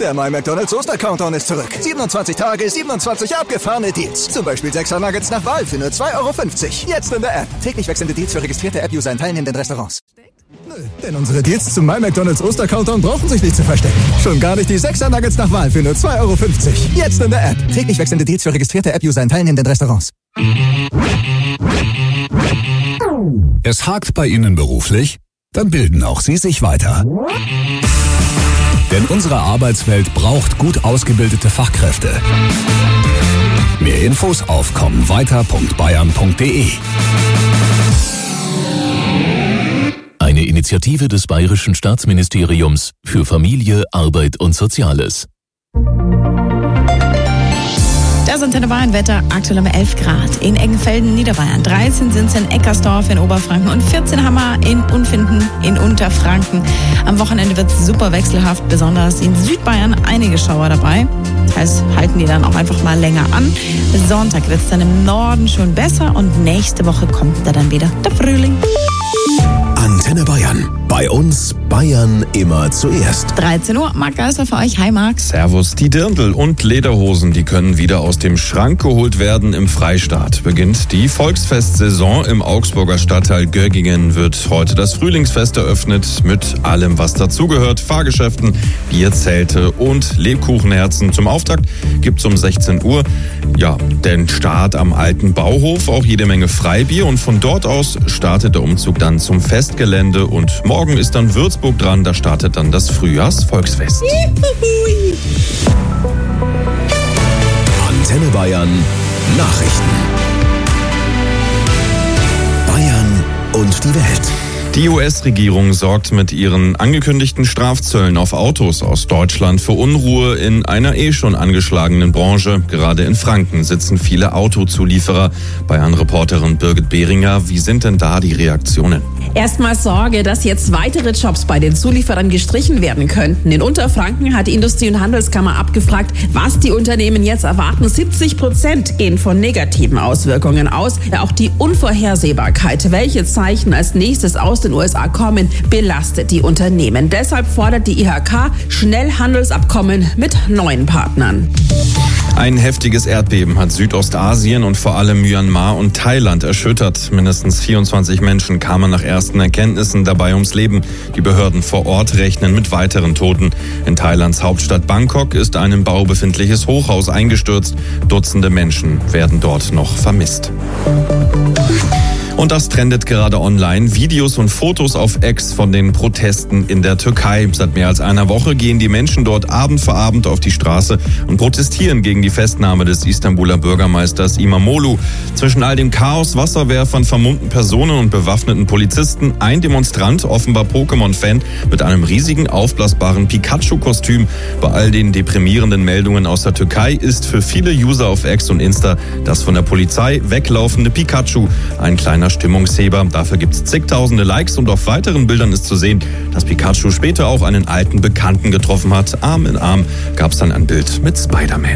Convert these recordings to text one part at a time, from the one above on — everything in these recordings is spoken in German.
Der My McDonald's Oster-Countdown ist zurück. 27 Tage, 27 abgefahrene Deals. Zum Beispiel 6er Nuggets nach Wahl für nur 2,50 €. Jetzt in der App. Täglich wechselnde Deals für registrierte App-User in teilnehmenden Restaurants. Nö, denn unsere Deals zum My McDonald's Oster-Countdown brauchen sich nicht zu verstecken. Schon gar nicht die 6er Nuggets nach Wahl für nur 2,50 €. Jetzt in der App. Täglich wechselnde Deals für registrierte App-User in teilnehmenden Restaurants. Es hakt bei Ihnen beruflich? Dann bilden auch Sie sich weiter. Denn unsere Arbeitswelt braucht gut ausgebildete Fachkräfte. Mehr Infos auf kommenweiter.bayern.de. Eine Initiative des Bayerischen Staatsministeriums für Familie, Arbeit und Soziales. Das Antenne Bayern Wetter, aktuell um 11 Grad in Eggenfelden, Niederbayern. 13 sind es in Eckersdorf in Oberfranken und 14 haben wir in Unfinden in Unterfranken. Am Wochenende wird es super wechselhaft, besonders in Südbayern einige Schauer dabei. Das heißt, halten die dann auch einfach mal länger an. Sonntag wird es dann im Norden schon besser und nächste Woche kommt da dann wieder der Frühling. Antenne Bayern. Bei uns Bayern immer zuerst. 13 Uhr, Marc Geisler für euch. Hi Marc. Servus. Die Dirndl und Lederhosen, die können wieder aus dem Schrank geholt werden. Im Freistaat beginnt die Volksfestsaison. Im Augsburger Stadtteil Göggingen wird heute das Frühlingsfest eröffnet mit allem, was dazugehört. Fahrgeschäften, Bierzelte und Lebkuchenherzen. Zum Auftakt gibt's um 16 Uhr den Start am alten Bauhof, auch jede Menge Freibier. Und von dort aus startet der Umzug dann zum Festgelände. Und morgen ist dann Würzburg dran, da startet dann das Frühjahrsvolksfest. Antenne Bayern Nachrichten. Bayern und die Welt. Die US-Regierung sorgt mit ihren angekündigten Strafzöllen auf Autos aus Deutschland für Unruhe in einer schon angeschlagenen Branche. Gerade in Franken sitzen viele Autozulieferer. Bayern-Reporterin Birgit Behringer, wie sind denn da die Reaktionen? Erstmal Sorge, dass jetzt weitere Jobs bei den Zulieferern gestrichen werden könnten. In Unterfranken hat die Industrie- und Handelskammer abgefragt, was die Unternehmen jetzt erwarten. 70% gehen von negativen Auswirkungen aus. Auch die Unvorhersehbarkeit, welche Zeichen als nächstes aus den USA kommen, belastet die Unternehmen. Deshalb fordert die IHK schnell Handelsabkommen mit neuen Partnern. Ein heftiges Erdbeben hat Südostasien und vor allem Myanmar und Thailand erschüttert. Mindestens 24 Menschen kamen nach ersten Erkenntnissen dabei ums Leben. Die Behörden vor Ort rechnen mit weiteren Toten. In Thailands Hauptstadt Bangkok ist ein im Bau befindliches Hochhaus eingestürzt. Dutzende Menschen werden dort noch vermisst. Und das trendet gerade online. Videos und Fotos auf X von den Protesten in der Türkei. Seit mehr als einer Woche gehen die Menschen dort Abend für Abend auf die Straße und protestieren gegen die Festnahme des Istanbuler Bürgermeisters İmamoğlu. Zwischen all dem Chaos, Wasserwerfern, vermummten Personen und bewaffneten Polizisten ein Demonstrant, offenbar Pokémon-Fan, mit einem riesigen aufblasbaren Pikachu-Kostüm. Bei all den deprimierenden Meldungen aus der Türkei ist für viele User auf X und Insta das von der Polizei weglaufende Pikachu ein kleiner Stimmungsheber. Dafür gibt es zigtausende Likes und auf weiteren Bildern ist zu sehen, dass Pikachu später auch einen alten Bekannten getroffen hat. Arm in Arm gab es dann ein Bild mit Spider-Man.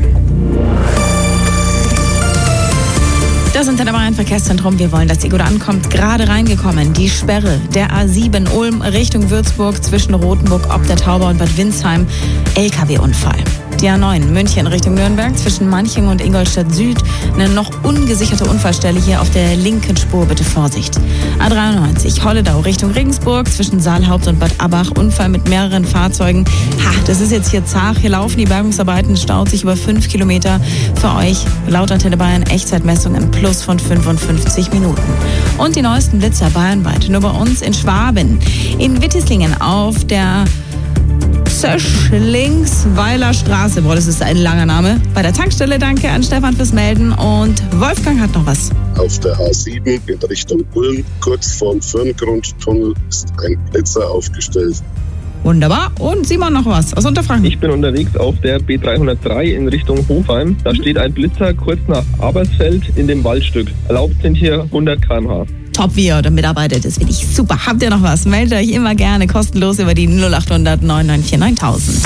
Das Antenne Bayern Verkehrszentrum. Wir wollen, dass ihr gut ankommt. Gerade reingekommen. Die Sperre der A7 Ulm Richtung Würzburg zwischen Rothenburg, Ob der Tauber und Bad Windsheim. LKW-Unfall. Die A9 München Richtung Nürnberg zwischen Manching und Ingolstadt Süd. Eine noch ungesicherte Unfallstelle hier auf der linken Spur. Bitte Vorsicht. A93 Holledau Richtung Regensburg zwischen Saalhaupt und Bad Abbach. Unfall mit mehreren Fahrzeugen. Das ist jetzt hier Zach. Hier laufen die Bergungsarbeiten. Es staut sich über 5 Kilometer. Für euch laut Antenne Bayern Echtzeitmessung im Plus von 55 Minuten. Und die neuesten Blitzer bayernweit. Nur bei uns in Schwaben. In Wittislingen auf der Zöschlingsweiler Straße. Das ist ein langer Name. Bei der Tankstelle danke an Stefan fürs Melden. Und Wolfgang hat noch was. Auf der A7 in Richtung Ulm, kurz vorm Firngrundtunnel, ist ein Blitzer aufgestellt. Wunderbar. Und Simon noch was aus Unterfranken. Ich bin unterwegs auf der B303 in Richtung Hofheim. Da steht ein Blitzer kurz nach Abersfeld in dem Waldstück. Erlaubt sind hier 100 km/h. Top, wie ihr da mitarbeitet, das finde ich super. Habt ihr noch was? Meldet euch immer gerne kostenlos über die 0800 994 9000.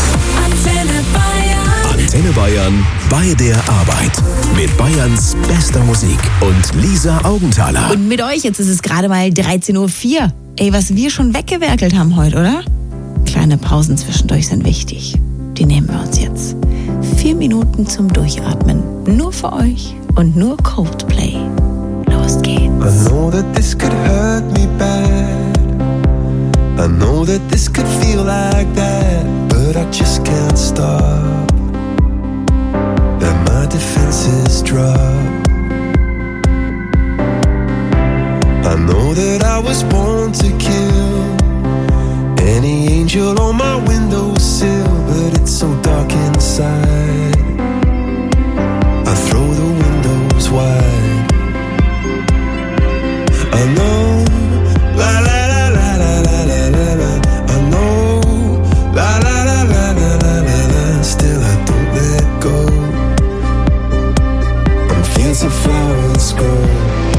Antenne Bayern bei der Arbeit. Mit Bayerns bester Musik und Lisa Augenthaler. Und mit euch, jetzt ist es gerade mal 13:04 Uhr. Was wir schon weggewerkelt haben heute, oder? Kleine Pausen zwischendurch sind wichtig. Die nehmen Minuten zum Durchatmen. Nur für euch und nur Coldplay. Los geht's. I know that this could hurt me bad. I know that this could feel like that, but I just can't stop. Let my defenses drop. I know that I was born to kill any angel on my windowsill, but it's so dark inside. I throw the windows wide. I know, la la la la la la la la la. I know, la la la la la la la la. Still I don't let go. I'm fields of flowers grow.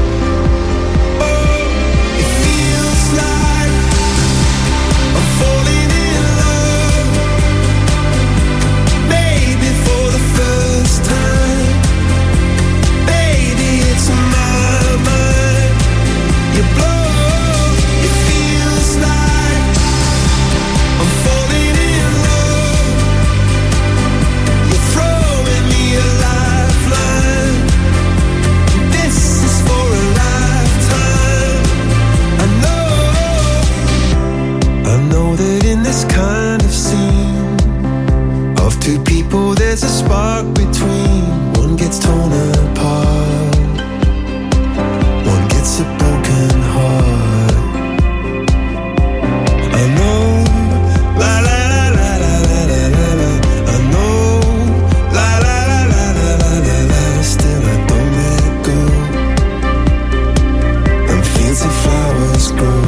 Two people, there's a spark between. One gets torn apart, one gets a broken heart. I know, la la la la la la la la la. I know, la la la la la la la la. Still I don't let go. And fields of flowers grow.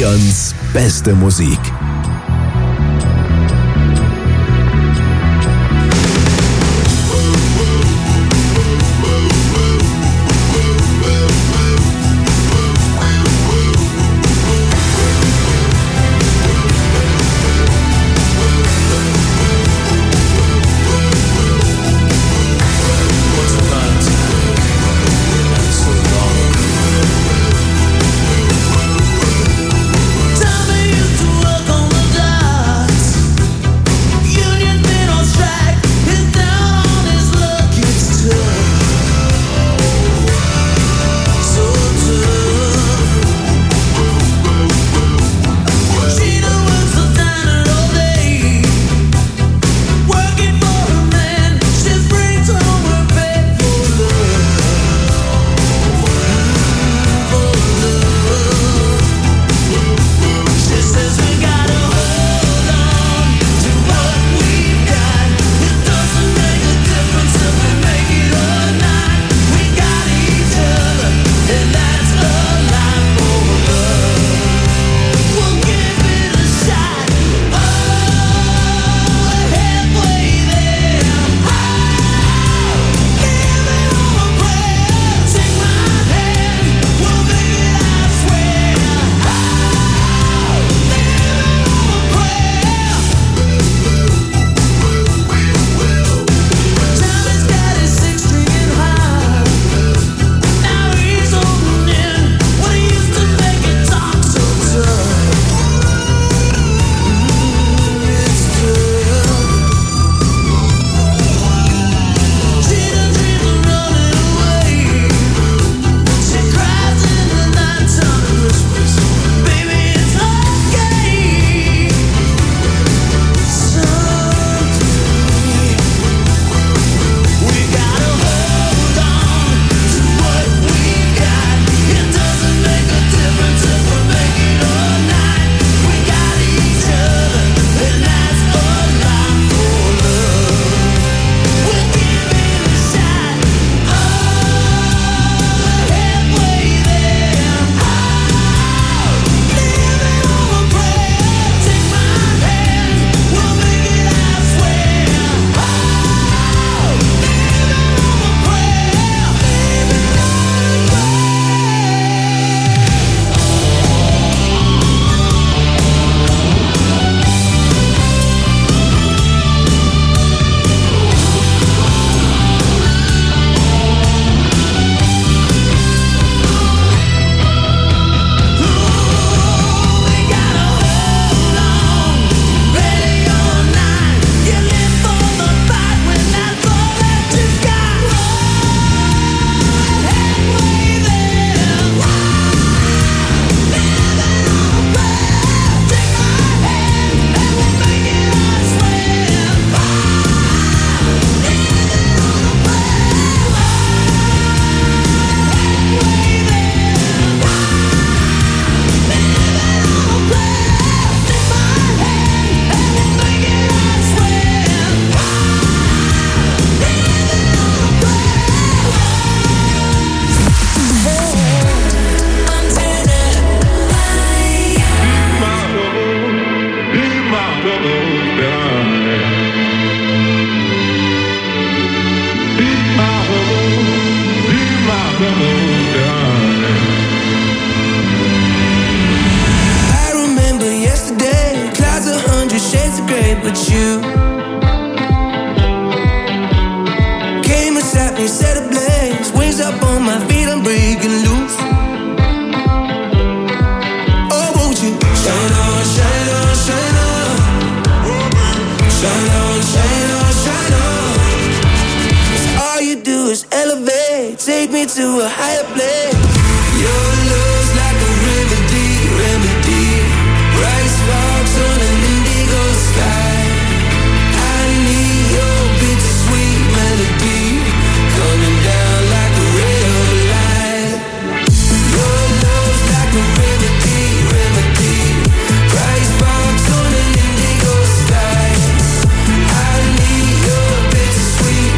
Bayerns beste Musik.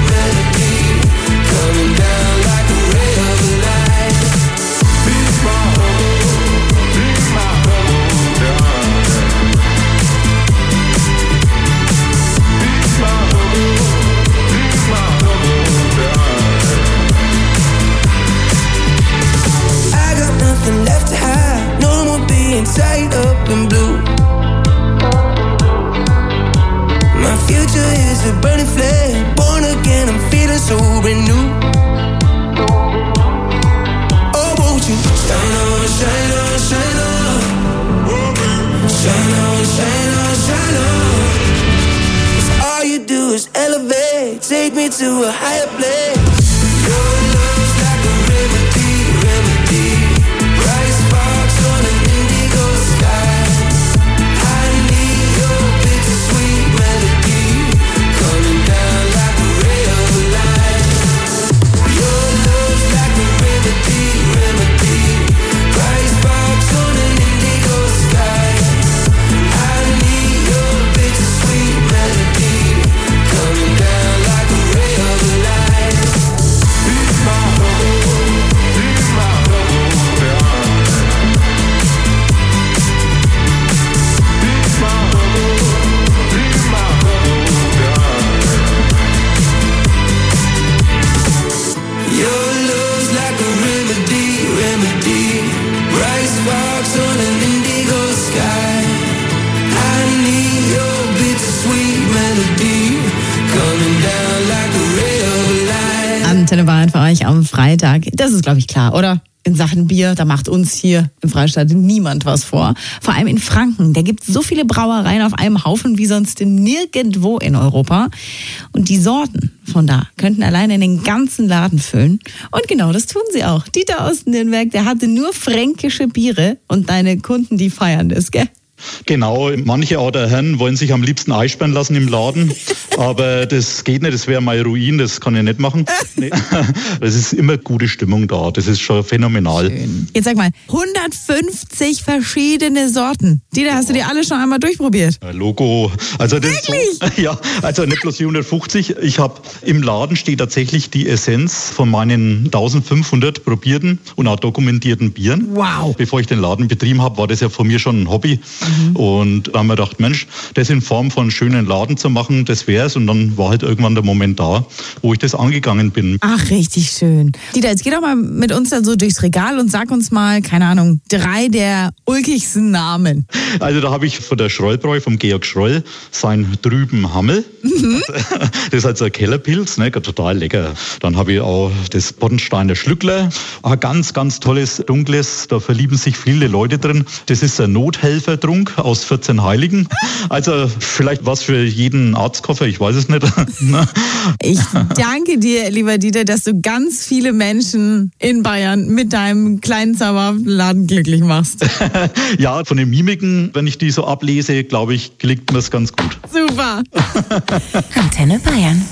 Be smart. something new. Oh, won't you shine on, shine on, shine on. Shine on, shine on, shine on. 'Cause all you do is elevate, take me to a higher place. Your love's like a remedy, remedy. Bright sparks on an indigo sky. I need your bittersweet melody coming down like a ray of light. Your love's like a remedy, remedy. Bright sparks on an indigo sky. I need your bittersweet melody coming down like a ray of light. Be my love, be my love, yeah. Be my love, be my love, yeah. Your love's like a remedy, remedy. Bright sparks on an indigo sky. I need your bittersweet melody coming down like a ray of light. Antenne Bayern für euch am Freitag. Das ist, glaube ich, klar, oder? In Sachen Bier, da macht uns hier im Freistaat niemand was vor. Vor allem in Franken, da gibt es so viele Brauereien auf einem Haufen wie sonst nirgendwo in Europa. Und die Sorten von da könnten alleine den ganzen Laden füllen. Und genau das tun sie auch. Dieter aus Nürnberg, der hatte nur fränkische Biere und deine Kunden, die feiern das, gell? Genau, manche alter Herren wollen sich am liebsten einsperren lassen im Laden, aber das geht nicht, das wäre mein Ruin, das kann ich nicht machen. Nee. Es ist immer gute Stimmung da, das ist schon phänomenal. Schön. Jetzt sag mal, 150 verschiedene Sorten. Dieter, hast du die alle schon einmal durchprobiert? Logo, also das Wirklich? So, ja, also nicht bloß die 150, ich habe im Laden steht tatsächlich die Essenz von meinen 1500 probierten und auch dokumentierten Bieren. Wow. Bevor ich den Laden betrieben habe, war das ja von mir schon ein Hobby. Und da haben wir gedacht, Mensch, das in Form von schönen Laden zu machen, das wär's. Und dann war halt irgendwann der Moment da, wo ich das angegangen bin. Ach, richtig schön. Dieter, jetzt geh doch mal mit uns da so durchs Regal und sag uns mal, keine Ahnung, 3 der ulkigsten Namen. Also da habe ich von der Schrollbräu, vom Georg Schroll, sein Drüben Hammel. Das ist halt so ein Kellerpilz, ne, total lecker. Dann habe ich auch das Boddensteiner Schlückler, ein ganz, ganz tolles, dunkles, da verlieben sich viele Leute drin. Das ist ein Nothelfertrunk aus 14 Heiligen. Also vielleicht was für jeden Arztkoffer, ich weiß es nicht. Ich danke dir, lieber Dieter, dass du ganz viele Menschen in Bayern mit deinem kleinen zauberhaften Laden glücklich machst. Ja, von den Mimiken, wenn ich die so ablese, glaube ich, gelingt mir es ganz gut. Super. Antenne Bayern.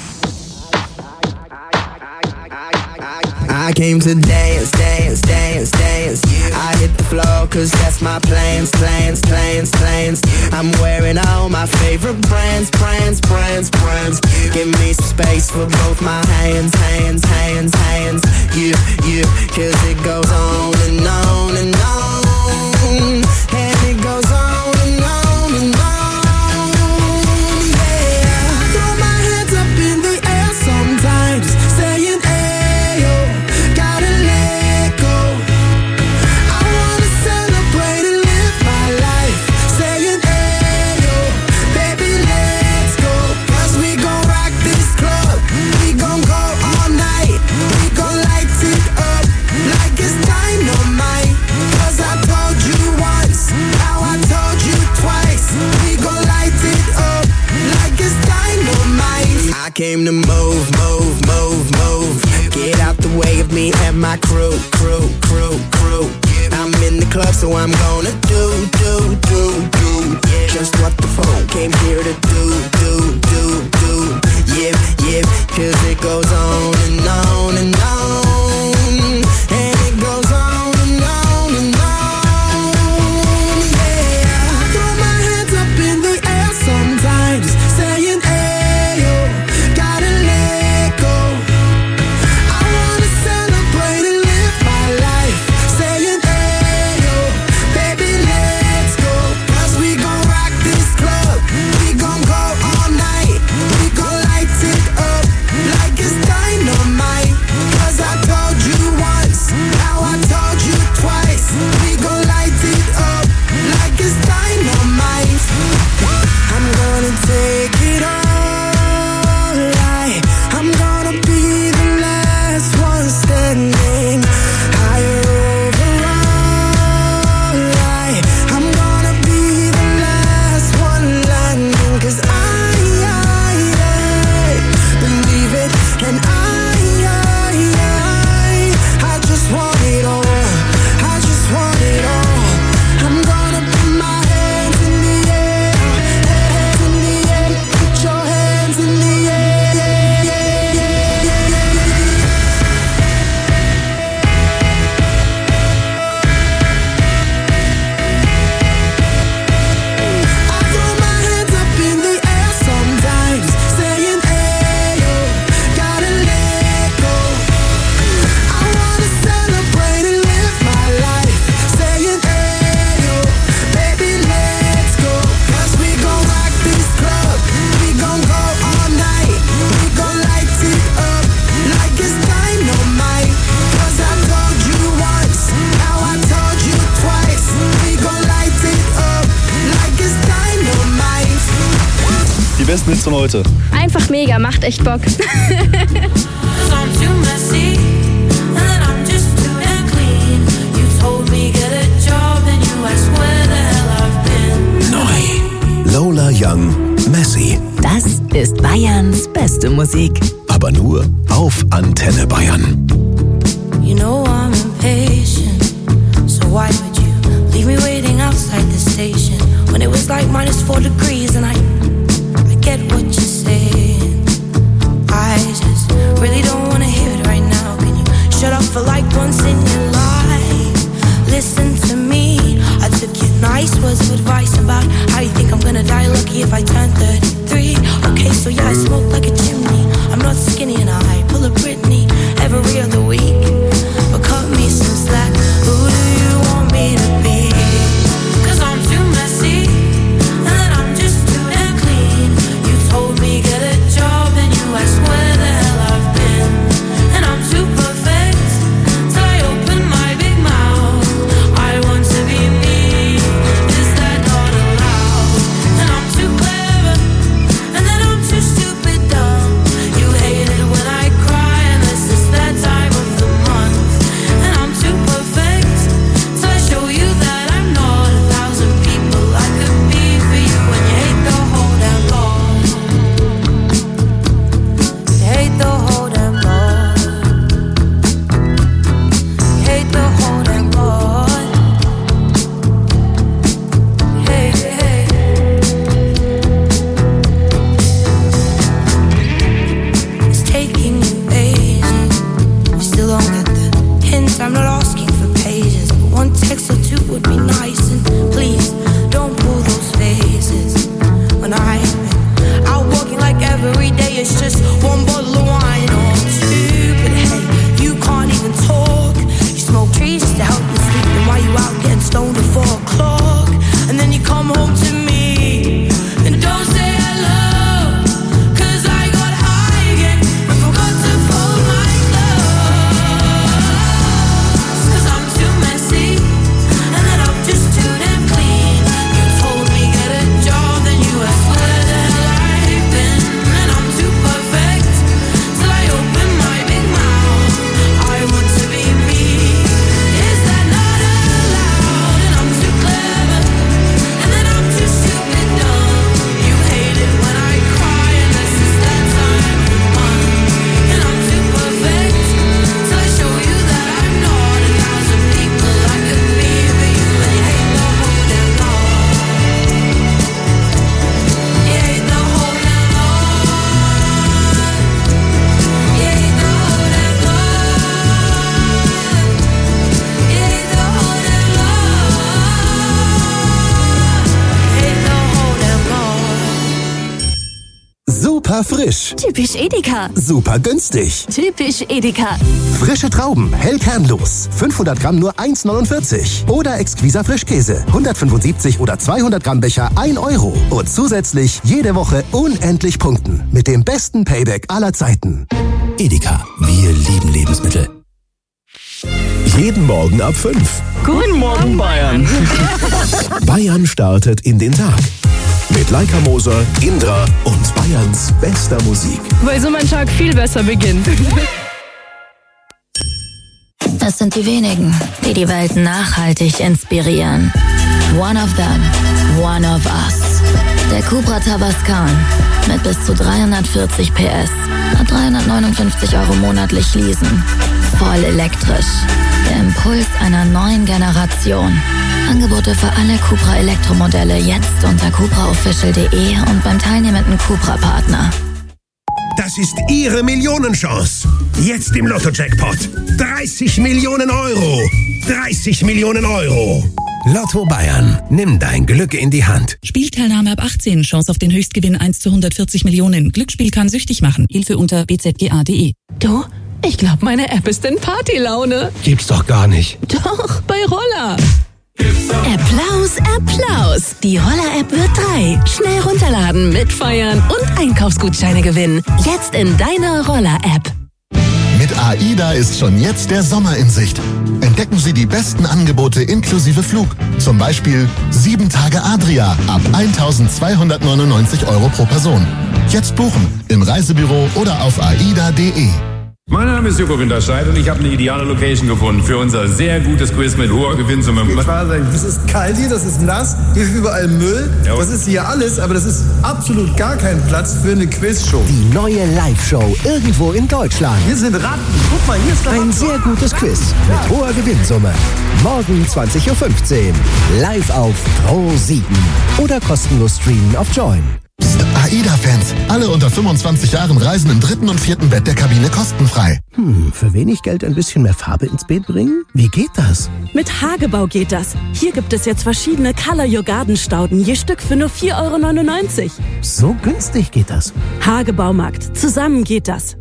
I came to dance, dance, dance, dance. I hit the floor cause that's my plans, plans, plans, plans. I'm wearing all my favorite brands, brands, brands, brands. Give me some space for both my hands, hands, hands, hands. Yeah, yeah, cause it goes on and on and on. And it goes on and on and on. Yeah, throw my hands up in the air sometimes, saying ayo, gotta let go. I wanna celebrate and live my life, saying ayo, baby let's go. Cause we gon' rock this club, we gon' go all night. We gon' light it up like it's dynamite. Cause I told you once, now I told you twice. We gon' light it up like it's dynamite. I came to move, move, move, move. Get out the way of me and my crew, crew, crew, crew. I'm in the club, so I'm gonna do. Just what the phone came here to do. Yeah, yeah, cause it goes on and on and on. And it goes on and on and on. Yeah, throw my hands up in the air sometimes, saying ayo, gotta let go. I wanna celebrate and live my life, saying ayo, baby Bild von heute? Einfach mega, macht echt Bock. Neu. Lola Young, Messy. Das ist Bayerns beste Musik. Aber nur auf Antenne Bayern. You know I'm impatient, so why would you leave me waiting outside the station when it was like -4 degrees and I get what you're saying. I just really don't wanna hear it right now. Can you shut up for like once in your life? Listen to me. I took your nice words of advice about how you think I'm gonna die lucky if I turn 33. Okay, so yeah, I smoke like a chimney. I'm not skinny and I pull a Britney every other week. But cut me some slack. Who do you want me to be? 'Cause I'm too messy and I'm just too damn clean. You told me get a job and you asked where the hell I've been. And I'm too perfect till I open my big mouth. I want to be me. Is that not allowed? And I'm too clever and then I'm too stupid dumb. You hate it when I cry and this is that time of the month. And I'm too perfect till I show you that I'm not 1,000 people I could be for you. And you hate the whole damn lot. You hate the whole damn lot. You hate the whole damn lot. Hey, hey. It's taking you ages. You still don't get the hint. I'm not asking for pages, but one text or two would be nice. And please don't pull those faces when I've been out walking like every day. It's just one bottle of wine or two. But hey, you can't even talk. You smoke trees just to help you sleep. And why you out getting stoned at 4 o'clock? And then you come home to me and don't say hello. 'Cause I got high again and forgot to fold my clothes. 'Cause I'm too messy and then I'm just too damn clean. You told me get a job, then you asked where the hell I've been. And I'm too perfect till I open my big mouth. I want to be me. Is that not allowed? And I'm too clever and then I'm too stupid dumb. You hate it when I cry and this is that time of the month. And I'm too perfect till I show you that I'm not 1,000 people I could be for you. And you hate the whole damn lot. You hate the whole damn lot. You hate the whole damn lot. You hate the whole damn lot. You hate the whole damn lot. Super frisch. Typisch Edeka. Super günstig. Typisch Edeka. Frische Trauben, hell kernlos. 500 Gramm nur 1,49. Oder exquiser Frischkäse. 175 oder 200 Gramm Becher 1 Euro. Und zusätzlich jede Woche unendlich punkten. Mit dem besten Payback aller Zeiten. Edeka, wir lieben Lebensmittel. Jeden Morgen ab 5. Guten Morgen, Bayern. Bayern startet in den Tag. Mit Laika Moser, Indra und Bayerns bester Musik. Weil so mein Tag viel besser beginnt. Das sind die wenigen, die die Welt nachhaltig inspirieren. One of them, one of us. Der Cupra Tabascan mit bis zu 340 PS. Ab 359 € monatlich leasen. Voll elektrisch. Der Impuls einer neuen Generation. Angebote für alle Cupra Elektromodelle jetzt unter cupraofficial.de und beim teilnehmenden Cupra-Partner. Das ist Ihre Millionenchance. Jetzt im Lotto-Jackpot. 30 Millionen Euro. 30 Millionen Euro. Lotto Bayern. Nimm dein Glück in die Hand. Spielteilnahme ab 18. Chance auf den Höchstgewinn 1 zu 140 Millionen. Glücksspiel kann süchtig machen. Hilfe unter bzga.de. Du, ich glaube, meine App ist in Partylaune. Gibt's doch gar nicht. Doch, bei Roller. Applaus, Applaus! Die Roller-App wird 3. Schnell runterladen, mitfeiern und Einkaufsgutscheine gewinnen. Jetzt in deiner Roller-App. Mit AIDA ist schon jetzt der Sommer in Sicht. Entdecken Sie die besten Angebote inklusive Flug. Zum Beispiel 7 Tage Adria ab 1.299 € pro Person. Jetzt buchen, im Reisebüro oder auf aida.de. Mein Name ist Joko Winterscheid und ich habe eine ideale Location gefunden für unser sehr gutes Quiz mit hoher Gewinnsumme. Das ist kalt hier, das ist nass, hier ist überall Müll, das ist hier alles, aber das ist absolut gar kein Platz für eine Quizshow. Die neue Live-Show irgendwo in Deutschland. Hier sind Ratten, guck mal, hier ist ein sehr gutes Quiz mit hoher Gewinnsumme. Morgen 20.15 Uhr, live auf Pro7 oder kostenlos streamen auf Join. Psst, AIDA-Fans, alle unter 25 Jahren reisen im 3. und 4. Bett der Kabine kostenfrei. Für wenig Geld ein bisschen mehr Farbe ins Beet bringen? Wie geht das? Mit Hagebau geht das. Hier gibt es jetzt verschiedene Color Your Garden Stauden, je Stück für nur 4,99 €. So günstig geht das. Hagebaumarkt, zusammen geht das.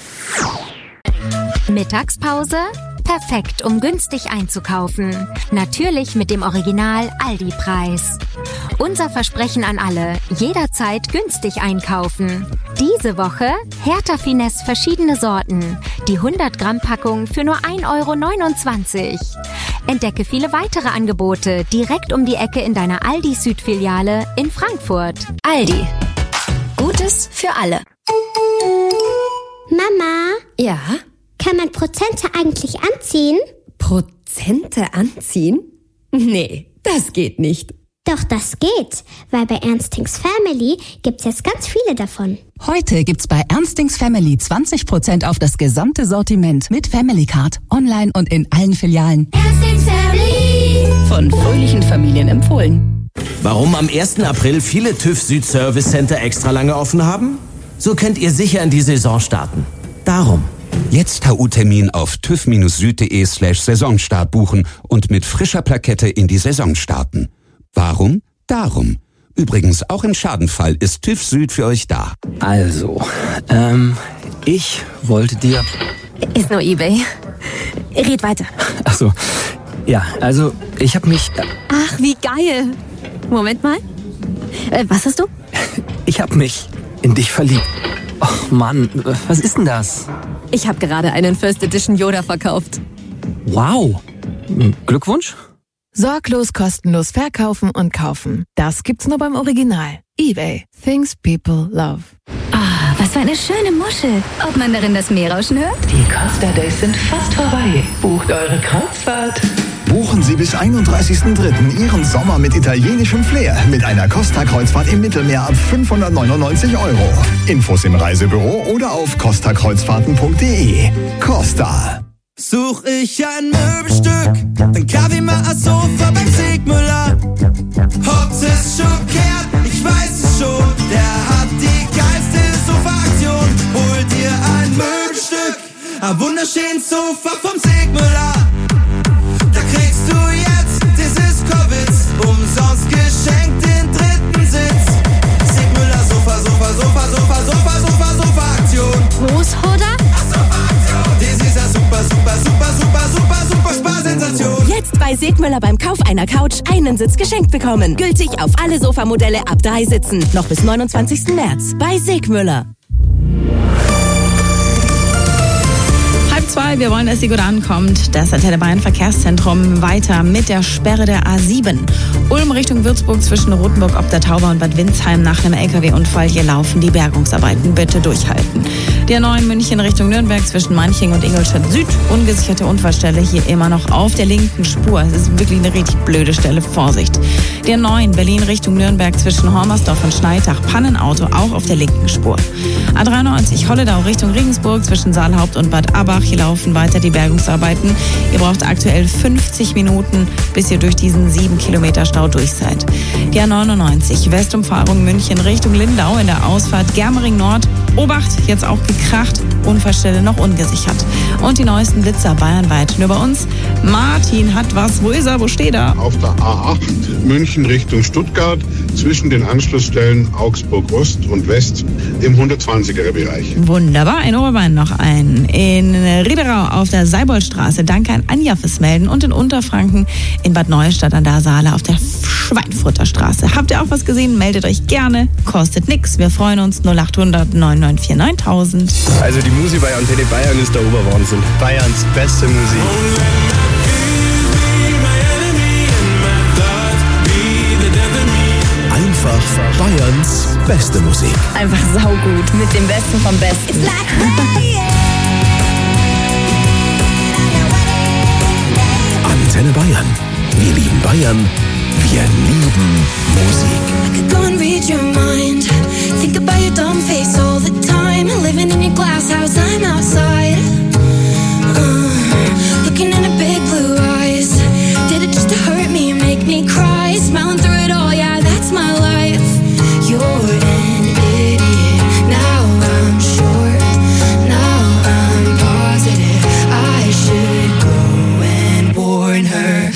Mittagspause? Perfekt, um günstig einzukaufen. Natürlich mit dem Original Aldi-Preis. Unser Versprechen an alle, jederzeit günstig einkaufen. Diese Woche Hertha Finesse verschiedene Sorten. Die 100-Gramm-Packung für nur 1,29 €. Entdecke viele weitere Angebote direkt um die Ecke in deiner Aldi-Süd-Filiale in Frankfurt. Aldi. Gutes für alle. Mama? Ja? Kann man Prozente eigentlich anziehen? Prozente anziehen? Nee, das geht nicht. Doch, das geht, weil bei Ernstings Family gibt's jetzt ganz viele davon. Heute gibt's bei Ernstings Family 20% auf das gesamte Sortiment mit Family Card, online und in allen Filialen. Ernstings Family! Von fröhlichen Familien empfohlen. Warum am 1. April viele TÜV Süd Service Center extra lange offen haben? So könnt ihr sicher in die Saison starten. Darum. Jetzt HU-Termin auf tüv-süd.de/Saisonstart buchen und mit frischer Plakette in die Saison starten. Warum? Darum. Übrigens, auch im Schadenfall ist TÜV Süd für euch da. Also, ich wollte dir... Ist nur eBay. Red weiter. Ach so, ja, also ich habe mich... Ach, wie geil. Moment mal. Was hast du? Ich habe mich in dich verliebt. Oh Mann, was ist denn das? Ich habe gerade einen First Edition Yoda verkauft. Wow. Glückwunsch. Sorglos kostenlos verkaufen und kaufen. Das gibt's nur beim Original. eBay. Things people love. Ah, was für eine schöne Muschel. Ob man darin das Meerrauschen hört? Die Costa Days sind fast vorbei. Bucht eure Kreuzfahrt. Buchen Sie bis 31.03. Ihren Sommer mit italienischem Flair mit einer Costa-Kreuzfahrt im Mittelmeer ab 599 €. Infos im Reisebüro oder auf costakreuzfahrten.de. Costa. Such ich ein Möbelstück, dann Kaffee mal als Sofa beim Sigmüller. Hobbs ist schockiert, ich weiß es schon, der hat die geilste Sofa-Aktion. Hol dir ein Möbelstück, ein wunderschönes Sofa vom Sigmüller. Da kriegst du jetzt dieses Covid umsonst geschenkt, den 3. Sitz. Sigmüller Sofa, Sofa, Sofa, Sofa, Sofa, Sofa, Sofa-Aktion. Großhoder? Sofa-Aktion. Das ist ja super, super, super, super, super, super Sparsensation. Jetzt bei Sigmüller beim Kauf einer Couch einen Sitz geschenkt bekommen. Gültig auf alle Sofamodelle ab 3 Sitzen. Noch bis 29. März bei Sigmüller. 1:30, wir wollen, dass sie gut ankommt. Das Antenne Bayern Verkehrszentrum weiter mit der Sperre der A7. Ulm Richtung Würzburg zwischen Rothenburg ob der Tauber und Bad Windsheim nach einem LKW-Unfall. Hier laufen die Bergungsarbeiten. Bitte durchhalten. Die A9 München Richtung Nürnberg zwischen Manching und Ingolstadt Süd. Ungesicherte Unfallstelle hier immer noch auf der linken Spur. Es ist wirklich eine richtig blöde Stelle. Vorsicht. Die A9 Berlin Richtung Nürnberg zwischen Hormersdorf und Schneitach. Pannenauto auch auf der linken Spur. A93 Holledau Richtung Regensburg zwischen Saalhaupt und Bad Abach. Hier laufen weiter die Bergungsarbeiten. Ihr braucht aktuell 50 Minuten, bis ihr durch diesen 7 Kilometer Stau durch seid. Die A99 Westumfahrung München Richtung Lindau in der Ausfahrt Germering Nord. Obacht, jetzt auch gekracht, Unfallstelle noch ungesichert. Und die neuesten Blitzer bayernweit. Nur bei uns, Martin hat was. Wo ist er? Wo steht er? Auf der A8 München Richtung Stuttgart zwischen den Anschlussstellen Augsburg Ost und West im 120er-Bereich. Wunderbar, in Oberbayern noch ein. In Riederau auf der Seiboldstraße. Danke an Anja fürs Melden. Und in Unterfranken in Bad Neustadt an der Saale auf der Schweinfurter Straße. Habt ihr auch was gesehen? Meldet euch gerne. Kostet nix. Wir freuen uns. 0800 994 9000. Also die Musik bei Antenne Bayern ist der Oberwahnsinn. Bayerns beste Musik. Einfach Bayerns beste Musik. Einfach saugut mit dem Besten vom Besten. Antenne Bayern. Wir lieben Bayern. Wir lieben Musik. I could go and read your mind. Think about your dumb face all the time. Living in your glass house, I'm outside. Looking in her big blue eyes. Did it just to hurt me and make me cry? Smiling through it all, yeah, that's my life. You're an idiot. Now I'm sure. Now I'm positive. I should go and warn her.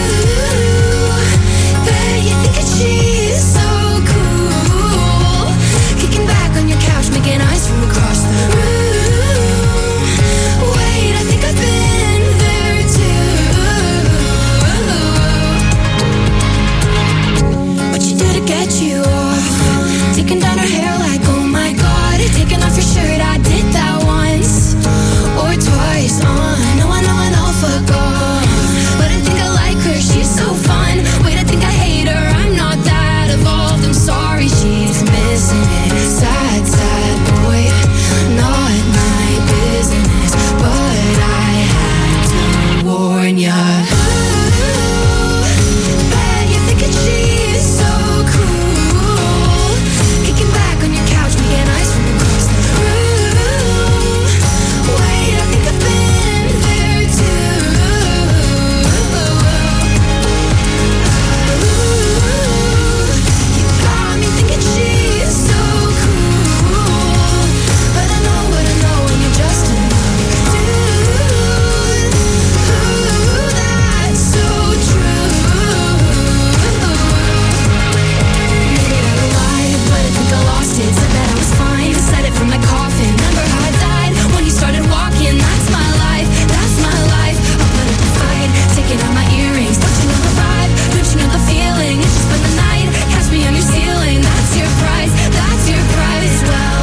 She's so cool. Kicking back on your couch, making eyes from across the room. Wait, I think I've been there too. What you do to get you off? Taking down her hair like, oh my god. Taking off your shirt, I did that once or twice. I know, fuck off. But I think I like her, she's so fun. Wait, I think I hate her, I'm not that evolved. I'm sorry, she's missing it. Sad, sad boy, not my business. But I had to warn ya. Bet you're thinking she's so cool. Kicking back on your couch, making eyes from across the room. Wait, I think I've been there too. You got me thinking she's so cool. But I know what I know, and you're just another dude. Ooh, that's so true. Maybe I lied, but I think I lost it. Said that I was fine, said it from my coffin. Remember how I died when you started walking? That's my life, that's my life. I'll put up a fight, taking out my earrings. Don't you know the vibe? Don't you know the feeling? It's just spend the night, catch me on your ceiling. That's your price, that's your price. Well,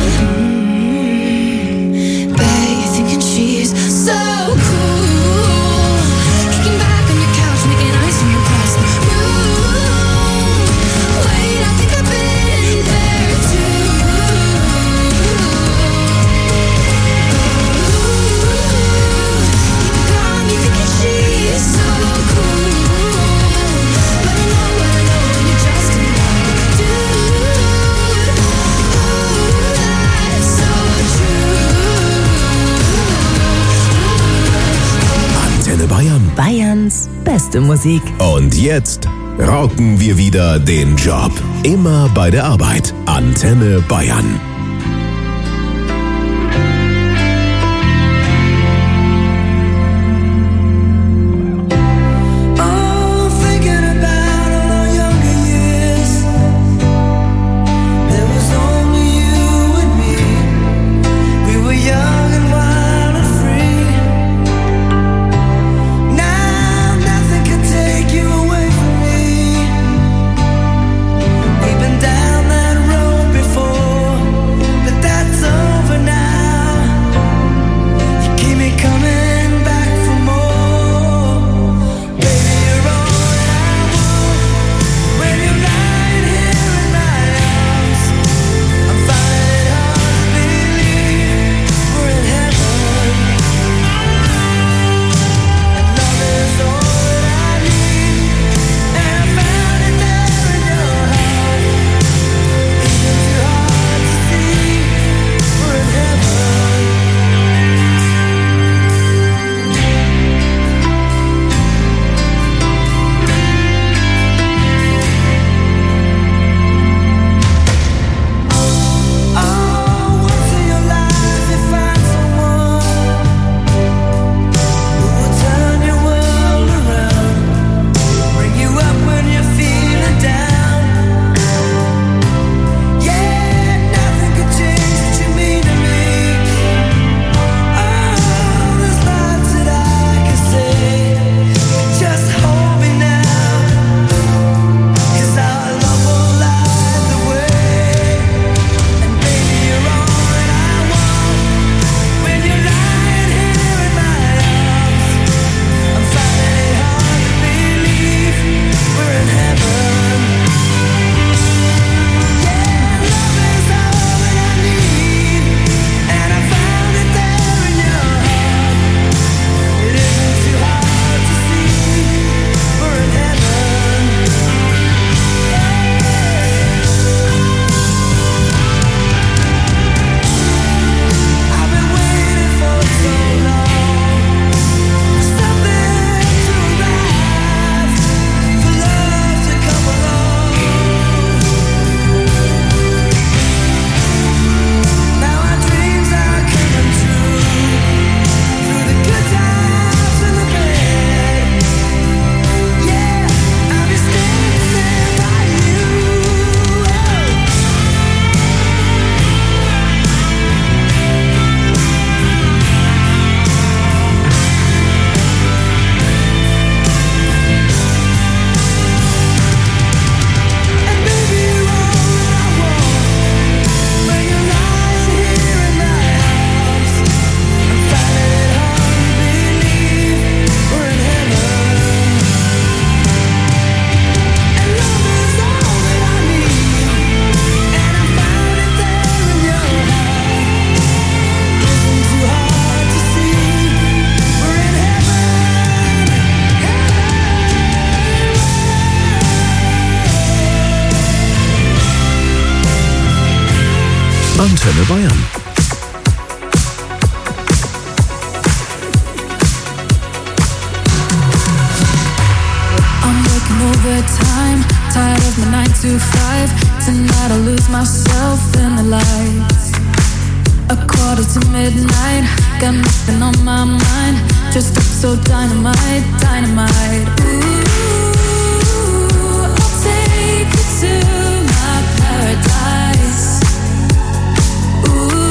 bet you're thinking she's so cool. Kicking back on your couch, making eyes from across the room. Wait, I think I've been there too. You got me thinking she's so cool. But I know what I know, and you're just another dude. Oh, that's so true. Antenne Bayern. Bayerns beste Musik. Und jetzt rocken wir wieder den Job. Immer bei der Arbeit. Antenne Bayern. Oh, thinking about all our younger years. There was only you and me. We were young and wild and free. Now nothing can take you away from me. We've been down that road before. Antenne Bayern. I'm working overtime, tired of my 9 to 5. Tonight I'll lose myself in the lights. 1:45, got nothing on my mind. Just up so dynamite, dynamite. Ooh, I'll take you to my paradise. Ooh,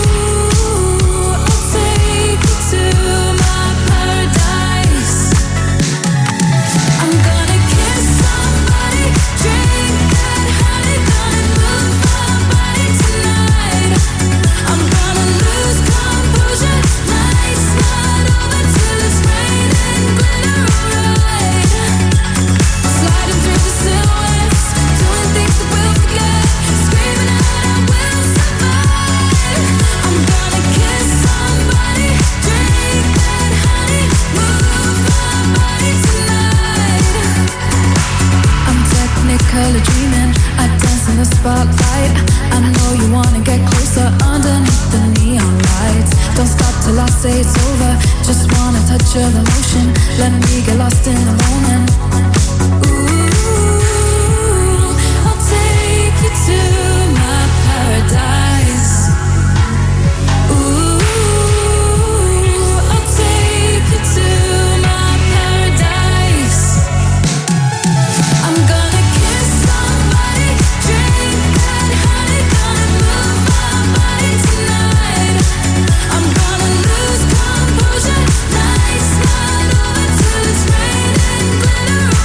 I'll take you to my paradise. I'm gonna kiss somebody, drink that honey, gonna move my body tonight. I'm gonna lose composure, nights not over till it's raining glitter alright. Sliding through the silhouettes, doing things that we'll forget, screaming out I will survive. I'm gonna kiss somebody, drink that honey, move my body tonight. I'm technically dreaming, I dance in the spotlight. I know you wanna get closer underneath the neon lights. Don't stop till I say it's over, just wanna touch of emotion. Let me get lost in the moment. Ooh, I'll take you to my paradise. Ooh, I'll take you to my paradise. I'm gonna kiss somebody, drink that honey, gonna move my body tonight. I'm gonna lose composure, nights not over till it's raining glitter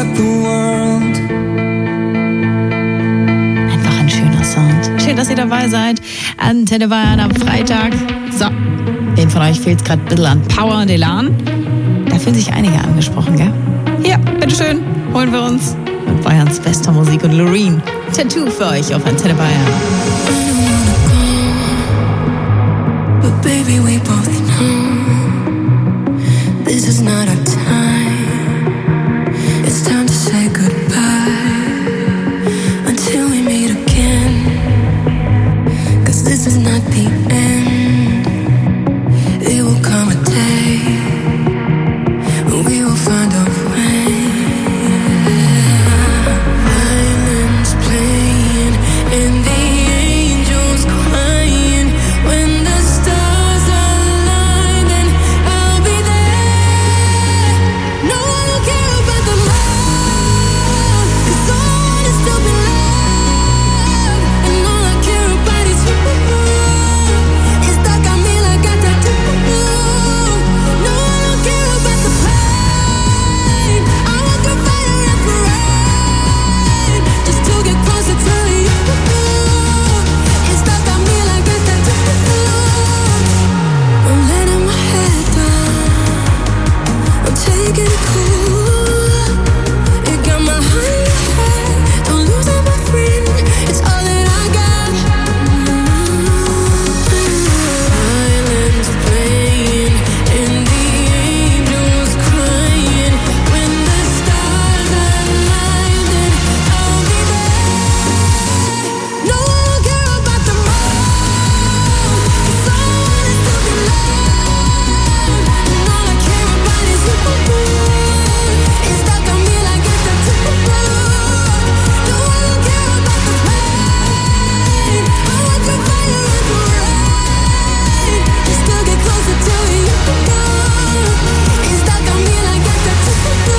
the world. Einfach ein schöner Sound. Schön, dass ihr dabei seid. Antenne Bayern am Freitag. So, wem von euch fehlt es gerade ein bisschen an Power und Elan? Da fühlen sich einige angesprochen, gell? Ja, bitteschön, holen wir uns mit Bayerns bester Musik und Loreen. Tattoo für euch auf Antenne Bayern. But baby, we both know this is not our time. It's time to say goodbye until we meet again. 'Cause this is not the end. It will come a day when we will find a way. Violins playing and the angels crying. When the stars align, then I'll be there. No one will care about the love, 'cause all I want is to be loved. And all I care about is you. It's stuck on me like a tattoo. No one will care about the pain. I walk on fire and parade just to get closer to you. It's stuck on me like a tattoo. I'm letting my head down. I'm taking it cool. It got my heart in your head. Don't lose it, my friend. It's all that I got. Violins playing and the angels crying. When the stars align, then I'll be there. No one will care about the moon. 'Cause all I want is to be loved. And all I care about is you. It's stuck on me like a tattoo. No one will care about the pain. I want your fire and parade just to get closer to you. It's stuck on me like a tattoo.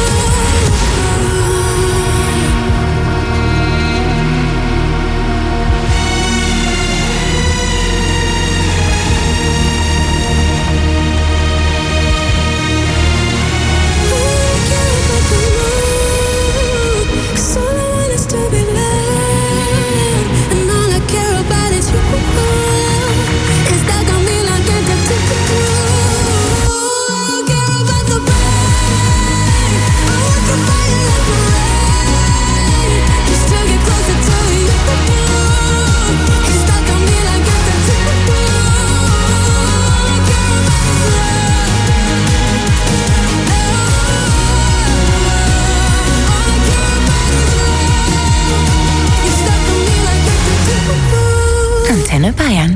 Cause all I want is to be loved. And all I care about is you. It's stuck on me like a tattoo. I don't care about the pain. I want your fire and parade just to get closer to you. It's stuck on me like a tattoo. All I care about is Antenne Bayern.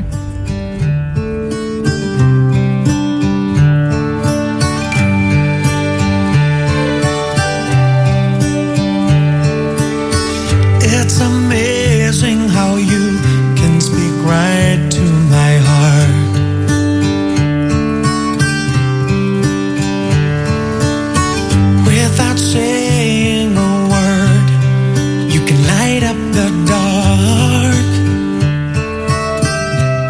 It's amazing how you can speak right to my heart. Without saying a word, you can light up the dark.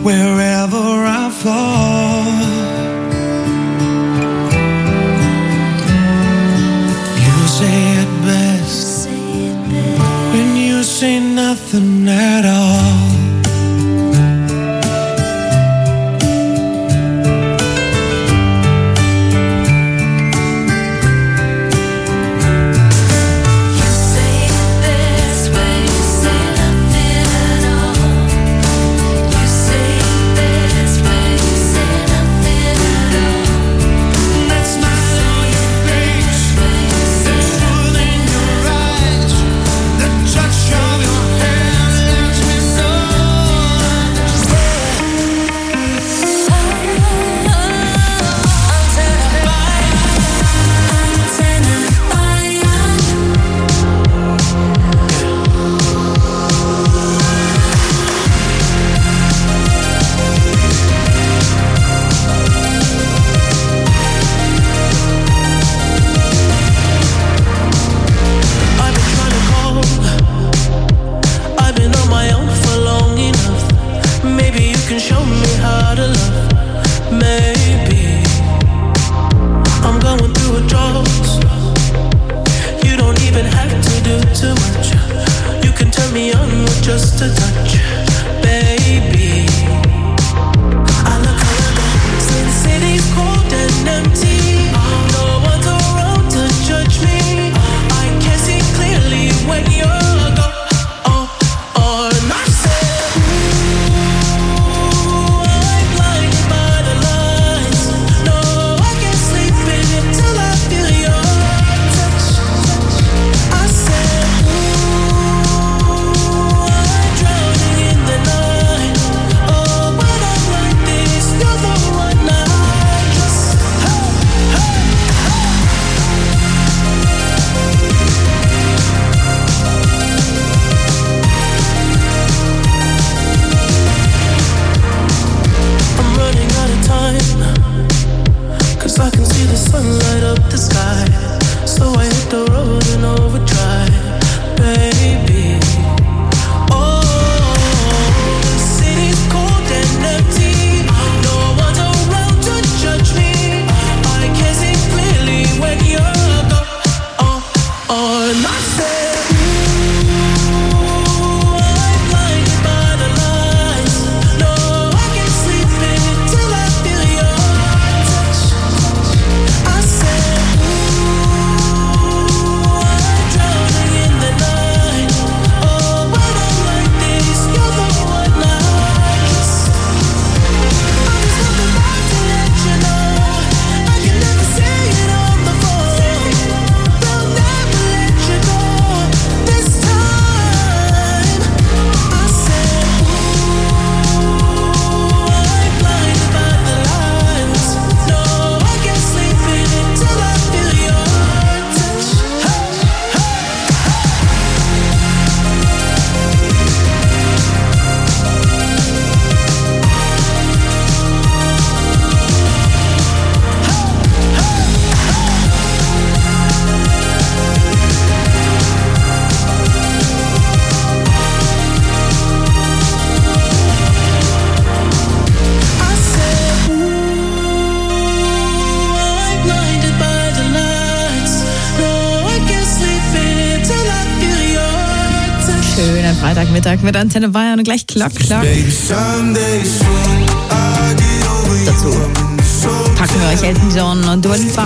wherever I fall. You say it best when you say nothing at all. Just a touch, baby. I look around, say the city's cold and empty. No one's around to judge me. I can see clearly when you're gone. And I said, ooh, I'm blinded by the lights. No, I can't sleep until I feel your touch. I said, I can see the sun light up the sky, so I hit the road in overdrive, baby. Oh, the city's cold and empty. No one's around to judge me. I can see clearly when you're gone. And I said, ooh, I'm blinded by the lights. No, I can't sleep until I feel your touch. I said, ooh, I'm drowning in the night. Oh, when I'm like this, you're the one I kiss. I just want the light to let you know I can never say it on the phone. They'll never let you go this time. I said, ooh, I'm blinded by the lights. No, I can't sleep until I feel your touch. I said, ooh, I'm blinded by the lights. No, I can't sleep until I feel your touch. Schöner Freitagmittag mit Antenne Bayern und gleich Klock. Dazu packen wir euch Elton John und Dua Lipa.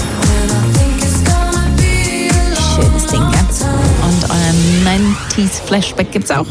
Schönes Ding, ja. Und euren 90s Flashback gibt's auch.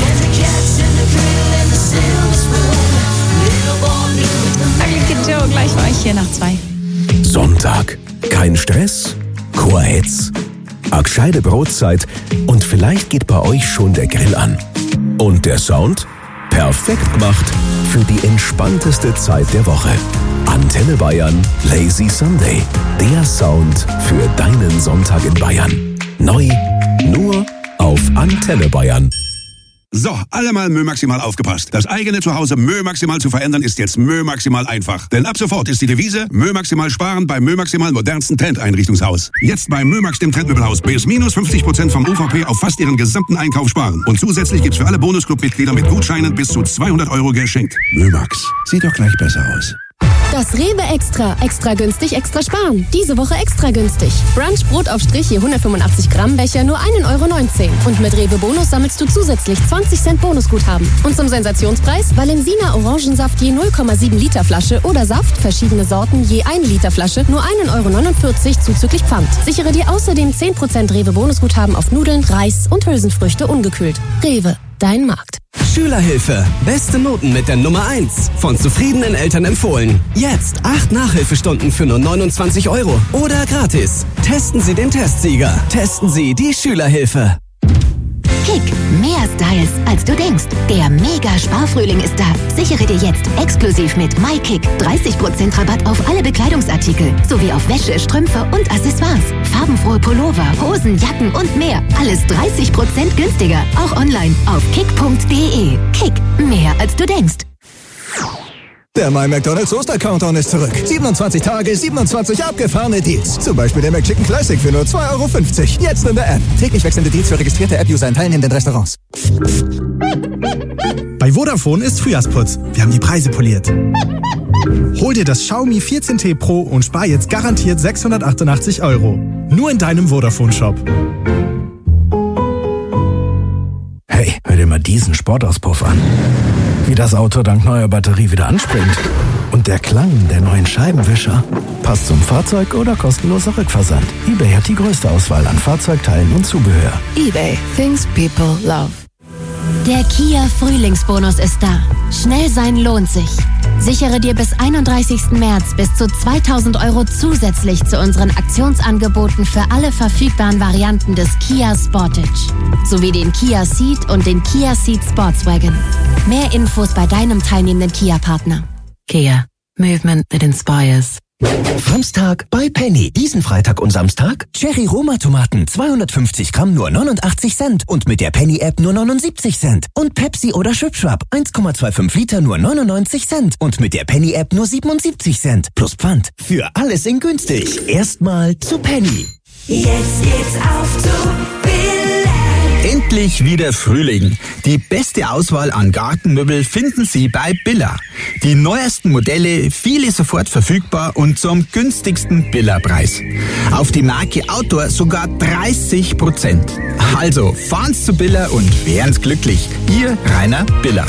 Danke, Joe, gleich für euch hier nach 2. Sonntag. Kein Stress? Chorhits? A gescheite Brotzeit und vielleicht geht bei euch schon der Grill an. Und der Sound? Perfekt gemacht für die entspannteste Zeit der Woche. Antenne Bayern, Lazy Sunday. Der Sound für deinen Sonntag in Bayern. Neu, nur auf Antenne Bayern. So, alle mal Mö Maximal aufgepasst. Das eigene Zuhause Mö Maximal zu verändern ist jetzt Mö Maximal einfach. Denn ab sofort ist die Devise Mö Maximal sparen beim Mö Maximal modernsten Trend-Einrichtungshaus. Jetzt bei Mö Max, dem Trendmöbelhaus, bis minus 50% vom UVP auf fast Ihren gesamten Einkauf sparen. Und zusätzlich gibt's für alle Bonusclub-Mitglieder mit Gutscheinen bis zu 200 € geschenkt. Mö Max, sieht doch gleich besser aus. Das Rewe Extra. Extra günstig, extra sparen. Diese Woche extra günstig. Brunch Brotaufstrich je 185 Gramm Becher nur 1,19 €. Und mit Rewe Bonus sammelst du zusätzlich 20 Cent Bonusguthaben. Und zum Sensationspreis Valensina Orangensaft je 0,7 Liter Flasche oder Saft, verschiedene Sorten je 1 Liter Flasche, nur 1,49 € zuzüglich Pfand. Sichere dir außerdem 10% Rewe Bonusguthaben auf Nudeln, Reis und Hülsenfrüchte ungekühlt. Rewe, dein Markt. Schülerhilfe. Beste Noten mit der Nummer 1. Von zufriedenen Eltern empfohlen. Jetzt 8 Nachhilfestunden für nur 29 €. Oder gratis. Testen Sie den Testsieger. Testen Sie die Schülerhilfe. Kick, mehr Styles, als du denkst. Der Mega-Sparfrühling ist da. Sichere dir jetzt exklusiv mit MyKick 30% Rabatt auf alle Bekleidungsartikel sowie auf Wäsche, Strümpfe und Accessoires. Farbenfrohe Pullover, Hosen, Jacken und mehr. Alles 30% günstiger. Auch online auf kick.de. Kick, mehr als du denkst. Der My McDonald's Oster-Countdown ist zurück. 27 Tage, 27 abgefahrene Deals. Zum Beispiel der McChicken Classic für nur 2,50 €. Jetzt in der App. Täglich wechselnde Deals für registrierte App-User in teilnehmenden Restaurants. Bei Vodafone ist Frühjahrsputz. Wir haben die Preise poliert. Hol dir das Xiaomi 14T Pro und spar jetzt garantiert 688 €. Nur in deinem Vodafone-Shop. Hey, hör dir mal diesen Sportauspuff an. Wie das Auto dank neuer Batterie wieder anspringt. Und der Klang der neuen Scheibenwischer. Passt zum Fahrzeug oder kostenloser Rückversand. eBay hat die größte Auswahl an Fahrzeugteilen und Zubehör. eBay. Things people love. Der Kia Frühlingsbonus ist da. Schnell sein lohnt sich. Sichere dir bis 31. März bis zu 2.000 € zusätzlich zu unseren Aktionsangeboten für alle verfügbaren Varianten des Kia Sportage. Sowie den Kia Ceed und den Kia Ceed Sportswagen. Mehr Infos bei deinem teilnehmenden Kia-Partner. Kia. Movement that inspires. Samstag bei Penny. Diesen Freitag und Samstag Cherry-Roma-Tomaten 250 Gramm nur 89 Cent und mit der Penny-App nur 79 Cent. Und Pepsi oder Schwipschwap 1,25 Liter nur 99 Cent und mit der Penny-App nur 77 Cent. Plus Pfand. Für alles in günstig. Erstmal zu Penny. Jetzt geht's auf zu Endlich wieder Frühling. Die beste Auswahl an Gartenmöbel finden Sie bei Billa. Die neuesten Modelle, viele sofort verfügbar und zum günstigsten Billa-Preis. Auf die Marke Outdoor sogar 30%. Also fahren's zu Billa und wären's glücklich. Ihr Rainer Billa.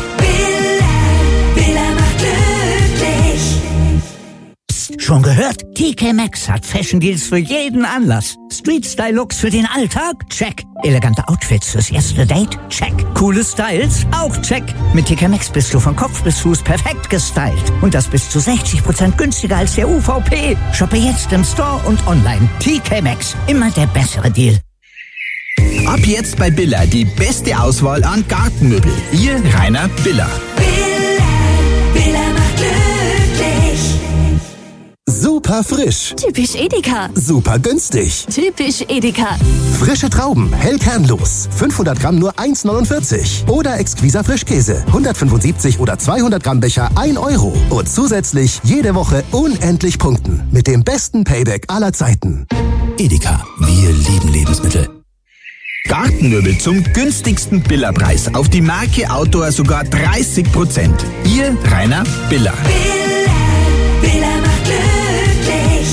Billa macht glücklich. Psst, schon gehört? TK Maxx hat Fashion Deals für jeden Anlass. Street-Style-Looks für den Alltag? Check. Elegante Outfits fürs erste Date? Check. Coole Styles? Auch check. Mit TK Maxx bist du von Kopf bis Fuß perfekt gestylt. Und das bis zu 60% günstiger als der UVP. Shoppe jetzt im Store und online. TK Maxx. Immer der bessere Deal. Ab jetzt bei Billa die beste Auswahl an Gartenmöbel. Ihr Rainer Billa. Billa macht glücklich. Super frisch. Typisch Edeka. Super günstig. Typisch Edeka. Frische Trauben, hell kernlos. 500 Gramm nur 1,49. Oder exquiser Frischkäse. 175 oder 200 Gramm Becher 1 €. Und zusätzlich jede Woche unendlich punkten. Mit dem besten Payback aller Zeiten. Edeka. Wir lieben Lebensmittel. Gartenmöbel zum günstigsten Billa-Preis. Auf die Marke Outdoor sogar 30%. Ihr Rainer Billa. Billa macht glücklich.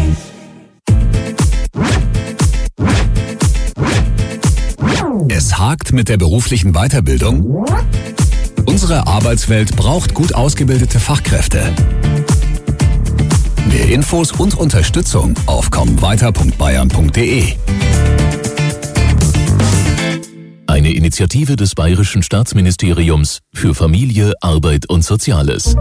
Es hakt mit der beruflichen Weiterbildung? Unsere Arbeitswelt braucht gut ausgebildete Fachkräfte. Mehr Infos und Unterstützung auf kommweiter.bayern.de. Eine Initiative des Bayerischen Staatsministeriums für Familie, Arbeit und Soziales.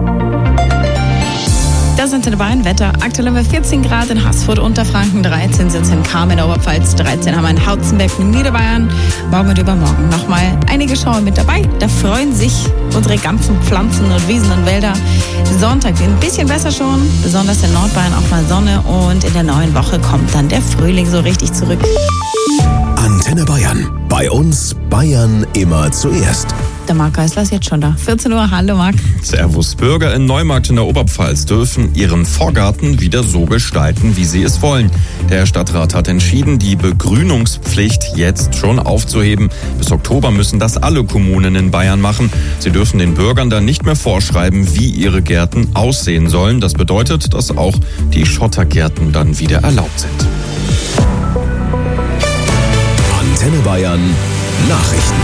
Da sind wir dabei, Wetter. Aktuell haben wir 14 Grad in Haßfurt, Unterfranken, 13 sind es in Cham in der Oberpfalz, 13 haben wir in Hautzenberg in Niederbayern. Morgen und übermorgen nochmal einige Schauer mit dabei. Da freuen sich unsere ganzen Pflanzen und Wiesen und Wälder. Sonntag ein bisschen besser schon, besonders in Nordbayern auch mal Sonne und in der neuen Woche kommt dann der Frühling so richtig zurück. Antenne. Antenne Bayern. Bei uns Bayern immer zuerst. Der Marc Geisler ist jetzt schon da. 14 Uhr, hallo Marc. Servus. Bürger in Neumarkt in der Oberpfalz dürfen ihren Vorgarten wieder so gestalten, wie sie es wollen. Der Stadtrat hat entschieden, die Begrünungspflicht jetzt schon aufzuheben. Bis Oktober müssen das alle Kommunen in Bayern machen. Sie dürfen den Bürgern dann nicht mehr vorschreiben, wie ihre Gärten aussehen sollen. Das bedeutet, dass auch die Schottergärten dann wieder erlaubt sind. Antenne Bayern Nachrichten.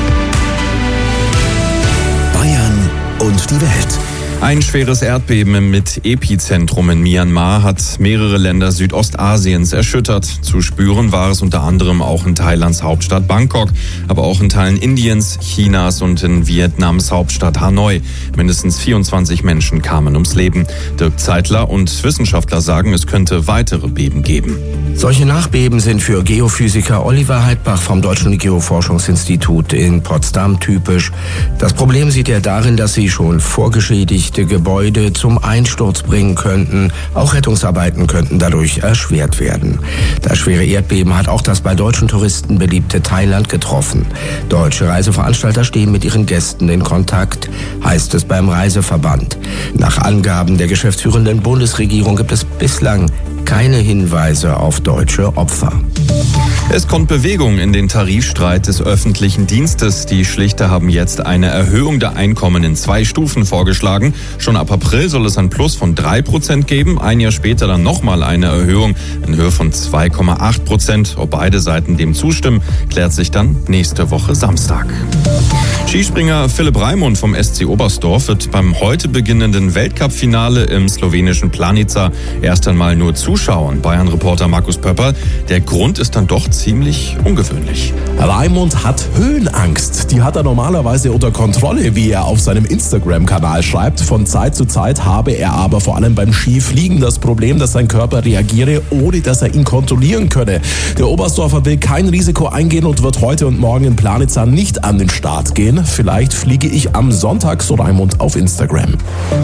Bayern und die Welt. Ein schweres Erdbeben mit Epizentrum in Myanmar hat mehrere Länder Südostasiens erschüttert. Zu spüren war es unter anderem auch in Thailands Hauptstadt Bangkok, aber auch in Teilen Indiens, Chinas und in Vietnams Hauptstadt Hanoi. Mindestens 24 Menschen kamen ums Leben. Dirk Zeitler und Wissenschaftler sagen, es könnte weitere Beben geben. Solche Nachbeben sind für Geophysiker Oliver Heidbach vom Deutschen Geoforschungsinstitut in Potsdam typisch. Das Problem sieht er darin, dass sie schon vorgeschädigte Gebäude zum Einsturz bringen könnten. Auch Rettungsarbeiten könnten dadurch erschwert werden. Das schwere Erdbeben hat auch das bei deutschen Touristen beliebte Thailand getroffen. Deutsche Reiseveranstalter stehen mit ihren Gästen in Kontakt, heißt es beim Reiseverband. Nach Angaben der geschäftsführenden Bundesregierung gibt es bislang keine Hinweise auf deutsche Opfer. Es kommt Bewegung in den Tarifstreit des öffentlichen Dienstes. Die Schlichter haben jetzt eine Erhöhung der Einkommen in 2 Stufen vorgeschlagen. Schon ab April soll es ein Plus von 3% geben. Ein Jahr später dann nochmal eine Erhöhung in Höhe von 2,8%. Ob beide Seiten dem zustimmen, klärt sich dann nächste Woche Samstag. Skispringer Philipp Raimund vom SC Oberstdorf wird beim heute beginnenden Weltcup-Finale im slowenischen Planica erst einmal nur zuschauen. Bayern-Reporter Markus Pöpperl. Der Grund ist dann doch ziemlich ungewöhnlich. Raimund hat Höhenangst. Die hat er normalerweise unter Kontrolle, wie er auf seinem Instagram-Kanal schreibt. Von Zeit zu Zeit habe er aber vor allem beim Skifliegen das Problem, dass sein Körper reagiere, ohne dass er ihn kontrollieren könne. Der Oberstdorfer will kein Risiko eingehen und wird heute und morgen in Planica nicht an den Start gehen. Vielleicht fliege ich am Sonntag, so Raimund auf Instagram.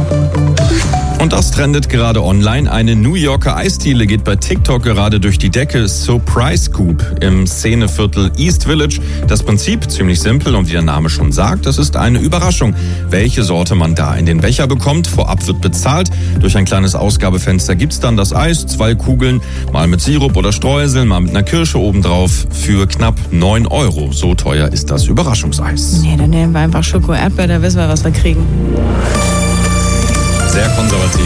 Und das trendet gerade online. Eine New Yorker Eisdiele geht bei TikTok gerade durch die Decke. Surprise Scoop im Szeneviertel East Village. Das Prinzip ziemlich simpel und wie der Name schon sagt, das ist eine Überraschung. Welche Sorte man da in den Becher bekommt, vorab wird bezahlt. Durch ein kleines Ausgabefenster gibt's dann das Eis, 2 Kugeln, mal mit Sirup oder Streuseln, mal mit einer Kirsche obendrauf für knapp 9 €. So teuer ist das Überraschungseis. Nee, dann nehmen wir einfach Schoko-Erdbeer, da wissen wir, was wir kriegen. Sehr konservativ.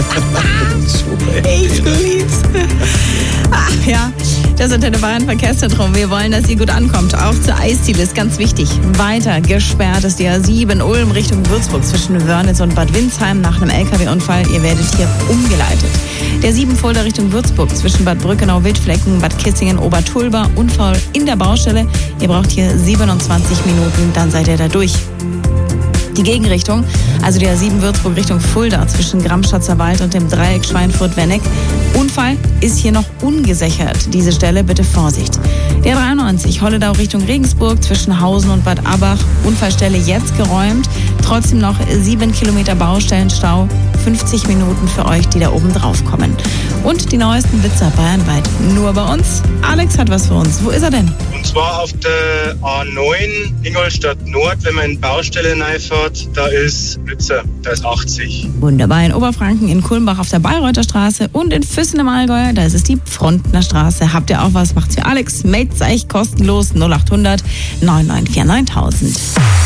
Ich lieb's. Ach ja, das Antenne Bayern Verkehrszentrum. Wir wollen, dass ihr gut ankommt. Auch zur Eisdiele ist ganz wichtig. Weiter gesperrt ist die A7 Ulm Richtung Würzburg zwischen Wörnitz und Bad Windsheim nach einem LKW-Unfall. Ihr werdet hier umgeleitet. Der 7 Fulda Richtung Würzburg zwischen Bad Brückenau, Wildflecken, Bad Kissingen, Obertulba. Unfall in der Baustelle. Ihr braucht hier 27 Minuten, dann seid ihr da durch. Die Gegenrichtung, also der 7 Würzburg Richtung Fulda zwischen Gramschatzer Wald und dem Dreieck Schweinfurt-Wenneck. Unfall ist hier noch ungesichert. Diese Stelle bitte Vorsicht. Der 93 Holledau Richtung Regensburg zwischen Hausen und Bad Abach. Unfallstelle jetzt geräumt. Trotzdem noch 7 Kilometer Baustellenstau. 50 Minuten für euch, die da oben drauf kommen. Und die neuesten Blitzer bayernweit. Nur bei uns. Alex hat was für uns. Wo ist er denn? Und zwar auf der A9 Ingolstadt Nord, wenn man in Baustelle reinfährt, da ist Blitzer, da ist 80. Wunderbar. In Oberfranken, in Kulmbach auf der Bayreuther Straße und in Füssen im Allgäu, da ist es die Frontner Straße. Habt ihr auch was? Macht's für Alex. Meldet euch kostenlos 0800 9949 9000.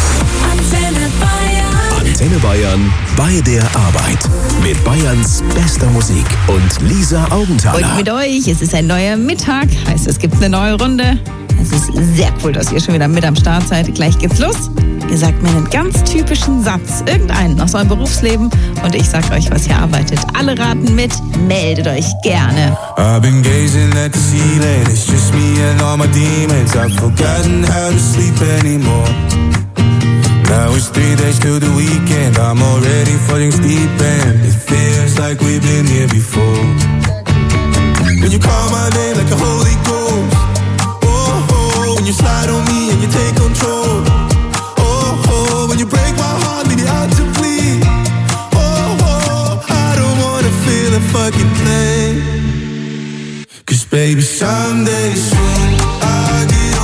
Antenne Bayern bei der Arbeit. Mit Bayerns bester Musik und Lisa Augenthaler. Und mit euch, es ist ein neuer Mittag, heißt es gibt eine neue Runde. Es ist sehr cool, dass ihr schon wieder mit am Start seid. Gleich geht's los. Ihr sagt mir einen ganz typischen Satz, irgendeinen aus eurem Berufsleben und ich sag euch, was ihr arbeitet. Alle raten mit, meldet euch gerne. I've been gazing at the ceiling, it's just me and all my demons. I've forgotten how to sleep anymore. Now it's 3 days till the weekend, I'm already falling asleep and it feels like we've been here before. When you call my name like a Holy Ghost, oh, oh, when you slide on me and you take control, oh, oh, when you break my heart, leave it out to bleed, oh, oh, I don't wanna feel a fucking thing, 'cause baby someday soon I get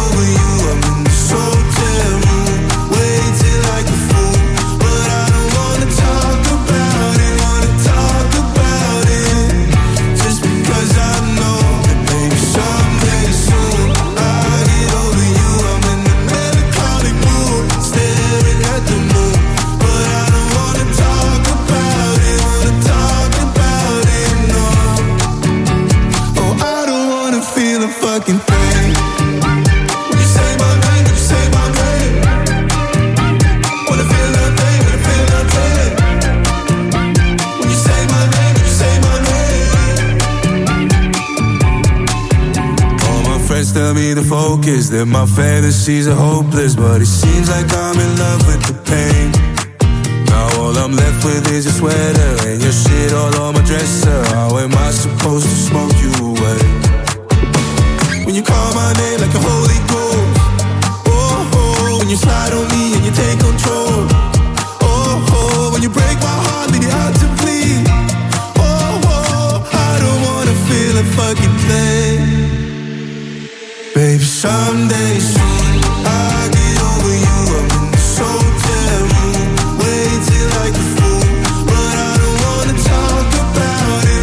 tell me to focus, that my fantasies are hopeless, but it seems like I'm in love with the pain. Now all I'm left with is your sweater and your shit all on my dresser. How am I supposed to smoke you away? When you call my name like a holy ghost, oh, oh, when you slide on me and you take control, oh, oh, when you break my heart, leave it out to bleed, oh, oh, I don't wanna feel a fucking thing. Baby, someday soon I'll get over you. I'm in this hotel room, waiting like a fool, but I don't wanna talk about it,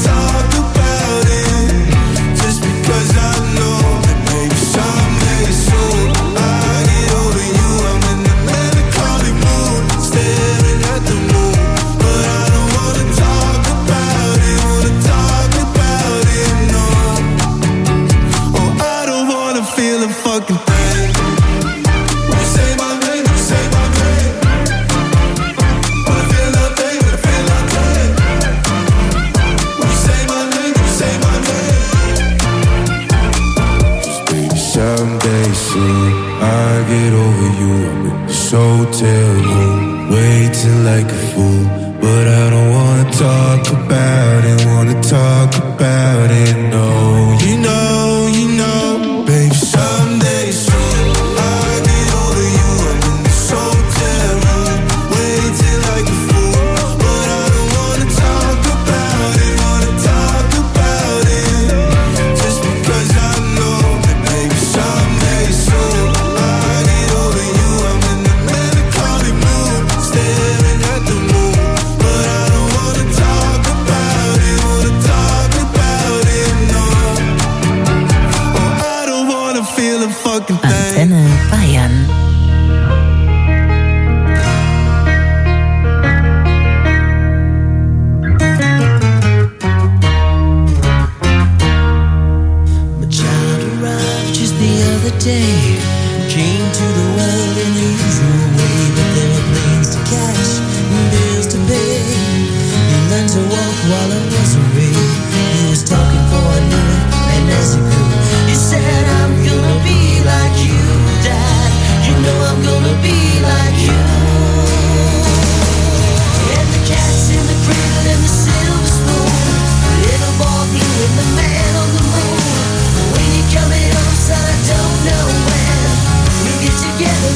just because I know that maybe someday soon I'll get over you. I'm in a melancholy mood, staring at the moon, but I don't wanna talk about it, no. Oh, I don't wanna feel a fucking thing. When you say my name, you say my name. When I feel nothing, when I feel nothing. When you say my name, you say my name. Just baby, someday soon I'll get over you. I'm in this hotel room, waiting like a fool, but I don't wanna talk about it, no. You know